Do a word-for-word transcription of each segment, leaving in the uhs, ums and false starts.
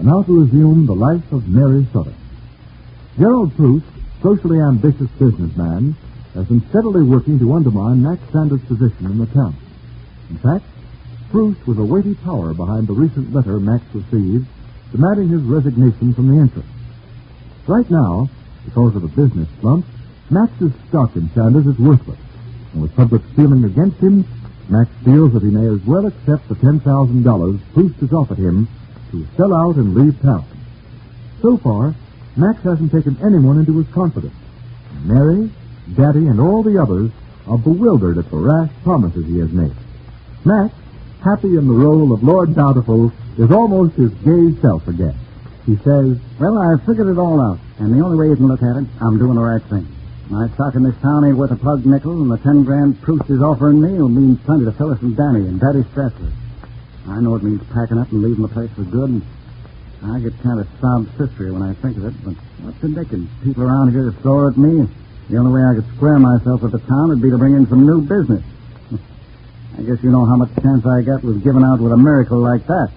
now to resume the life of Mary Southern. Gerald Proust, socially ambitious businessman, has been steadily working to undermine Max Sanders' position in the town. In fact, Proust was a weighty power behind the recent letter Max received demanding his resignation from the interest. Right now, because of a business slump, Max's stock in Sanders is worthless. And with public feeling against him, Max feels that he may as well accept the ten thousand dollars Proust has offered him to sell out and leave town. So far, Max hasn't taken anyone into his confidence. Mary, Daddy, and all the others are bewildered at the rash promises he has made. Max, happy in the role of Lord Bountiful, is almost his gay self again. He says, "Well, I've figured it all out, and the only way you can look at it, I'm doing the right thing. My stock in this town ain't worth a plug nickel, and the ten grand Proust is offering me will mean plenty to Phyllis and Danny and Daddy Stressler. I know it means packing up and leaving the place for good, and I get kind of sob sistery when I think of it, but what's the dickens? People around here sore at me. The only way I could square myself with the town would be to bring in some new business. I guess you know how much chance I got with giving out with a miracle like that."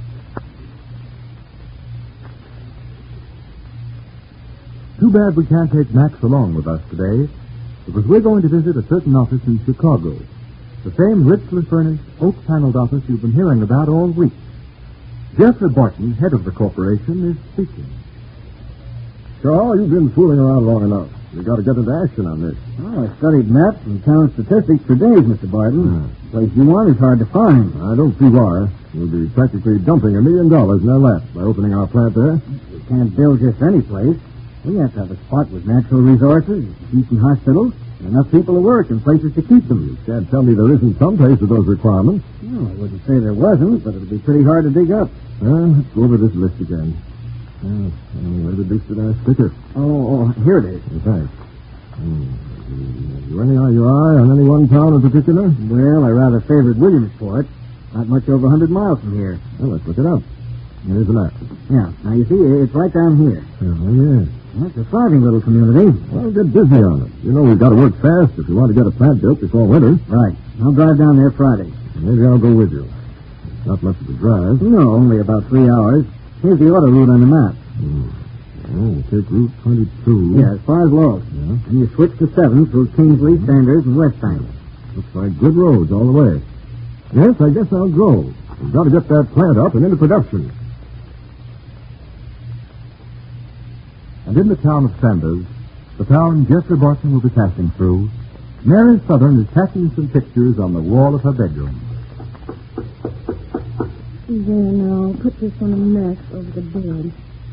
Too bad we can't take Max along with us today, because we're going to visit a certain office in Chicago. The same richly furnished, oak-paneled office you've been hearing about all week. Jeffrey Barton, head of the corporation, is speaking. Charles, you've been fooling around long enough. You've got to get into action on this. Oh, I studied maps and town statistics for days, Mister Barton. Yeah. The place you want is hard to find. I don't see why. We'll be practically dumping a million dollars in their laps by opening our plant there. We can't build just any place. We have to have a spot with natural resources, decent hospitals, and enough people to work and places to keep them. You can't tell me there isn't some place with those requirements. No, I wouldn't say there wasn't, but it'd be pretty hard to dig up. Well, let's go over this list again. Uh, where did they sit our sticker? Oh, oh, here it is. Yeah, thanks. Hmm. Have you any eye your eye on any one town in particular? Well, I rather favored Williamsport. Not much over a hundred miles from here. Well, let's look it up. Here's the map. Yeah, now you see, it's right down here. Oh, yeah. Well, it's a thriving little community. Well, get busy on it. You know we've got to work fast if we want to get a plant built before winter. Right. I'll drive down there Friday. Maybe I'll go with you. Not much of a drive. No, only about three hours. Here's the auto route on the map. Hmm. Oh, we'll take Route twenty-two. Yeah, as far as Lowe's. Yeah. And you switch to seven through Kingsley, Sanders, and Westbank. Looks like good roads all the way. Yes, I guess I'll go. We've got to get that plant up and into production. And in the town of Sanders, the town Jeffrey Barton will be passing through, Mary Southern is tacking some pictures on the wall of her bedroom. There now, put this on a mess over the bed.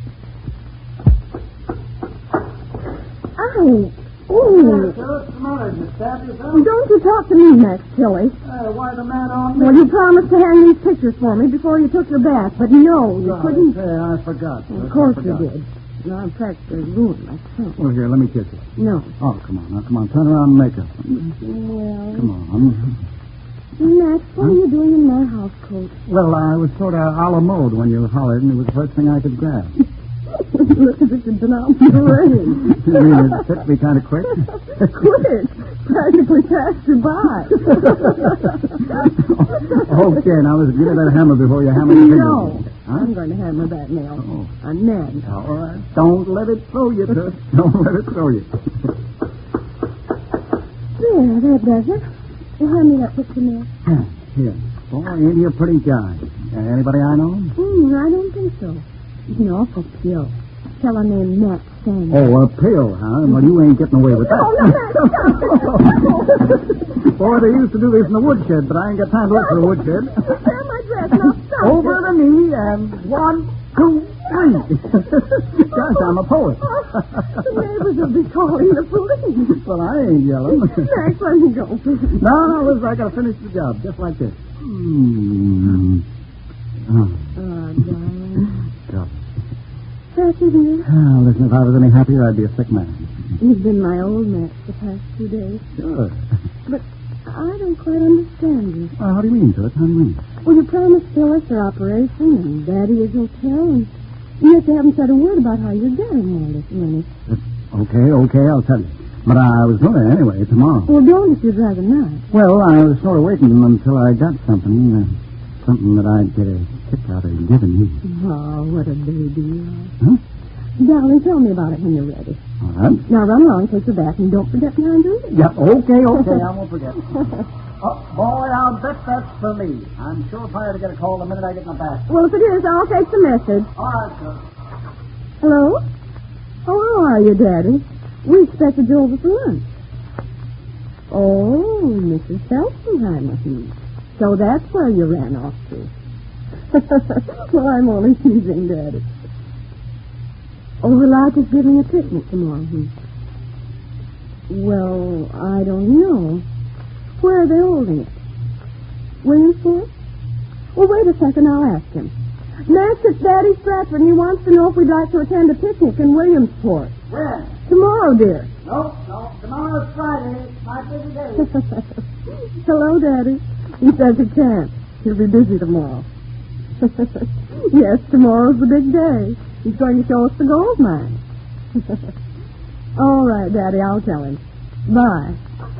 Ow! Ooh! What's the matter? You stab yourself? Don't you talk to me, Max Tilly. Uh, why the man on me? Well, you promised to hang these pictures for me before you took your bath, but no, you couldn't. Say, I forgot. Of course you did. No, I'm practically ruined myself. Well, here, let me kiss you. No. Oh, come on. Now, come on. Turn around and make up. Well, Come on. Max, what are you doing in my house coat? Well, I was sort of a la mode when you hollered, and it was the first thing I could grab. Look as if you'd been out in the rain. You mean it took me kind of quick? Quick. Practically passed you by. Okay, now listen, give me that hammer before you hammer the fingers. No. Huh? I'm going to hammer that nail. Oh. On Ned. All right. Don't let it throw you, Toots. Don't let it throw you. There, that does it. Well, hand me that picture now. Here. Boy, ain't he a pretty guy? Uh, anybody I know? Hmm, I don't think so. He's an awful pill. Fellow named Matt Sanders. Oh, a pill, huh? Well, you ain't getting away with that. Oh, no, Matt, Boy, they used to do this in the woodshed, but I ain't got time to look for a woodshed. Tear my dress. Now stop. Over the knee, and one, two, three. Gosh, I'm a poet. The neighbors will be calling the police. Well, I ain't yelling. Max, let me go, please. No, no, listen, I gotta finish the job, just like this. Hmm. Oh. Oh, darling. God. That's it, dear. Oh, listen, if I was any happier, I'd be a sick man. You've been my old Max the past two days. Sure. But I don't quite understand you. Well, how do you mean, Toots? How do you mean? Well, you promised Phyllis her operation and Daddy his hotel, and yet you haven't said a word about how you're getting all this money. Okay, okay, I'll tell you. But I was going to anyway, tomorrow. Well, don't if you'd rather not. Well, I was sort of waiting until I got something. Uh, something that I'd get a kick out of giving you. Oh, what a baby you are. Huh? Darling, tell me about it when you're ready. All right. Now run along, take your bath, and don't forget behind you. Yeah, okay, okay, I won't forget. Oh, boy, I'll bet that's for me. I'm sure fired to get a call the minute I get my bath. Well, if it is, I'll take the message. All right, sir. Hello? Oh, how are you, Daddy? We expected you over for lunch. Oh, Missus Felsenheimer. Hmm. So that's where you ran off to. Well, I'm only teasing, Daddy. Oh, Relight is giving a picnic tomorrow. Hmm. Well, I don't know. Where are they holding it? Williamsport? Well, wait a second, I'll ask him. Max, it's Daddy Stratford, and he wants to know if we'd like to attend a picnic in Williamsport. When? Tomorrow, dear. No, no. Tomorrow's Friday. It's my busy day. Hello, Daddy. He says he can't. He'll be busy tomorrow. Yes, tomorrow's the big day. He's going to show us the gold mine. All right, Daddy, I'll tell him. Bye.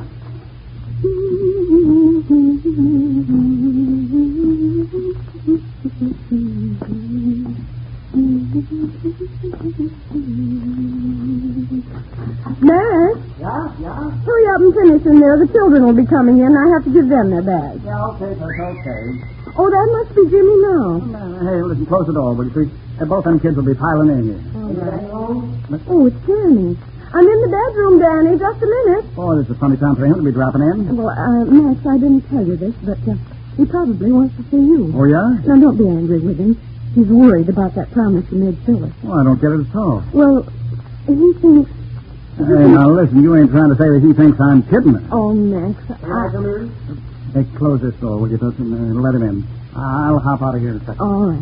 Max? Yeah, yeah? Hurry up and finish in there. The children will be coming in. I have to give them their bags. Yeah, okay, that's okay. Oh, that must be Jimmy now. Uh, hey, listen, close the door, will you please? Uh, both them kids will be piling in here. All right. Oh, it's Danny. I'm in the bedroom, Danny. Just a minute. Oh, this is a funny time for him to be dropping in. Well, uh, Max, I didn't tell you this, but uh, he probably wants to see you. Oh, yeah? Now, don't be angry with him. He's worried about that promise you made Phyllis. Oh, I don't get it at all. Well, he thinks... Hey, now listen, you ain't trying to say that he thinks I'm kidding him. Oh, Max, I... Hey, close this door, will you, Toots, and uh, let him in. I'll hop out of here in a second. All right.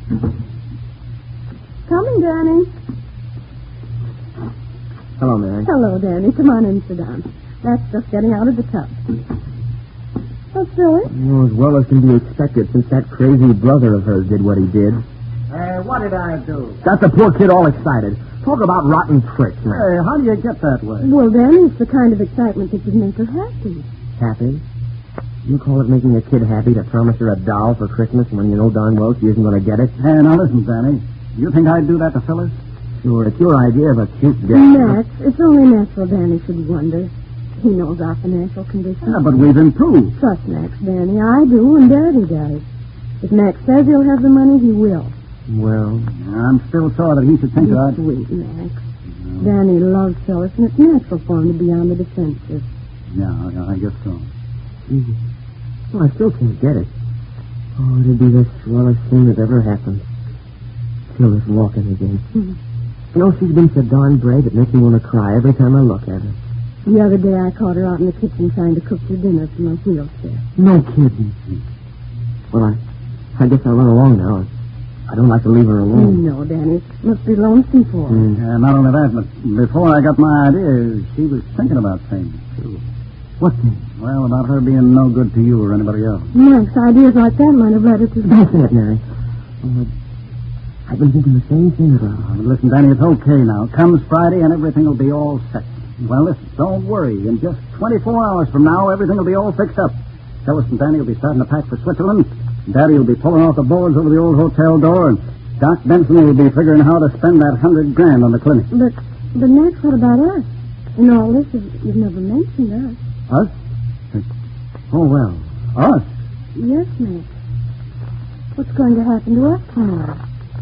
Coming, Danny. Hello, Mary. Hello, Danny. Come on in, sit down. That's just getting out of the tub. What's Phyllis? Oh, as well as can be expected since that crazy brother of hers did what he did. Hey, what did I do? Got the poor kid all excited. Talk about rotten tricks, man. Hey, how do you get that way? Well, Danny, it's the kind of excitement that would make her happy. Happy? You call it making a kid happy to promise her a doll for Christmas when you know darn well she isn't going to get it? Hey, now listen, Danny. You think I'd do that to Phyllis? Sure, it's your idea of a cute girl. Max, it's only natural Danny should wonder. He knows our financial condition. Yeah, but we've improved. Trust Max, Danny. I do, and Daddy does. If Max says he'll have the money, he will. Well, I'm still sore that he should think Be that. sweet, Max. Danny loves Phyllis, and it's natural for him to be on the defensive. Yeah, yeah, I guess so. easy. Well, I still can't get it. Oh, it'd be the swellest thing that ever happened. Phyllis walking again. Hmm. You know, she's been so darn brave it makes me want to cry every time I look at her. The other day I caught her out in the kitchen trying to cook your dinner for my wheelchair. No kidding. Well, I, I guess I'll run along now. I don't like to leave her alone. No, Danny. It must be lonesome for her. Mm. Yeah, not only that, but before I got my idea, she was thinking about things, too. What thing? Well, about her being no good to you or anybody else. Max, ideas like that might have led her to... Don't say it, Mary. Oh, I've been thinking the same thing about her. Oh, listen, Danny, it's okay now. Comes Friday and everything will be all set. Well, listen, don't worry. In just twenty-four hours from now, everything will be all fixed up. Phyllis and Danny will be starting to pack for Switzerland. Daddy will be pulling off the boards over the old hotel door, and Doc Benson will be figuring how to spend that hundred grand on the clinic. But, but Max, what about us? In all this, you've never mentioned us. Us? Oh, well, us? Yes, Max. What's going to happen to us tomorrow?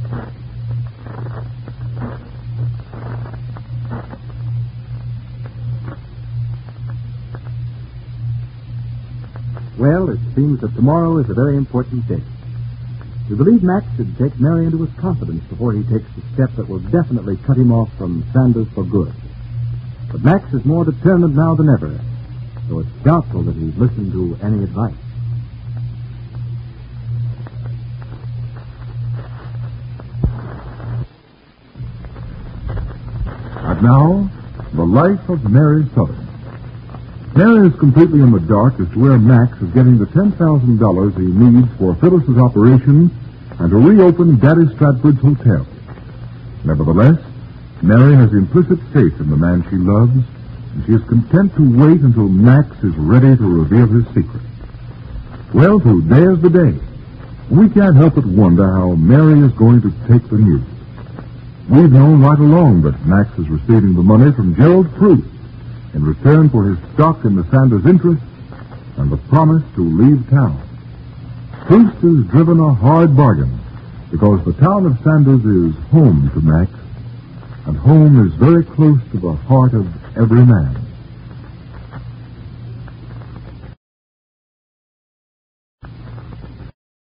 Well, it seems that tomorrow is a very important day. We believe Max should take Mary into his confidence before he takes the step that will definitely cut him off from Sanders for good. But Max is more determined now than ever, so it's doubtful that he'd listen to any advice. And now, the life of Mary Southern. Mary is completely in the dark as to where Max is getting the ten thousand dollars he needs for Phyllis's operation and to reopen Daddy Stratford's hotel. Nevertheless, Mary has implicit faith in the man she loves, and she is content to wait until Max is ready to reveal his secret. Well, today is the day. We can't help but wonder how Mary is going to take the news. We've known right along that Max is receiving the money from Gerald Proust in return for his stock in the Sanders interest and the promise to leave town. Proust has driven a hard bargain because the town of Sanders is home to Max, and home is very close to the heart of every man.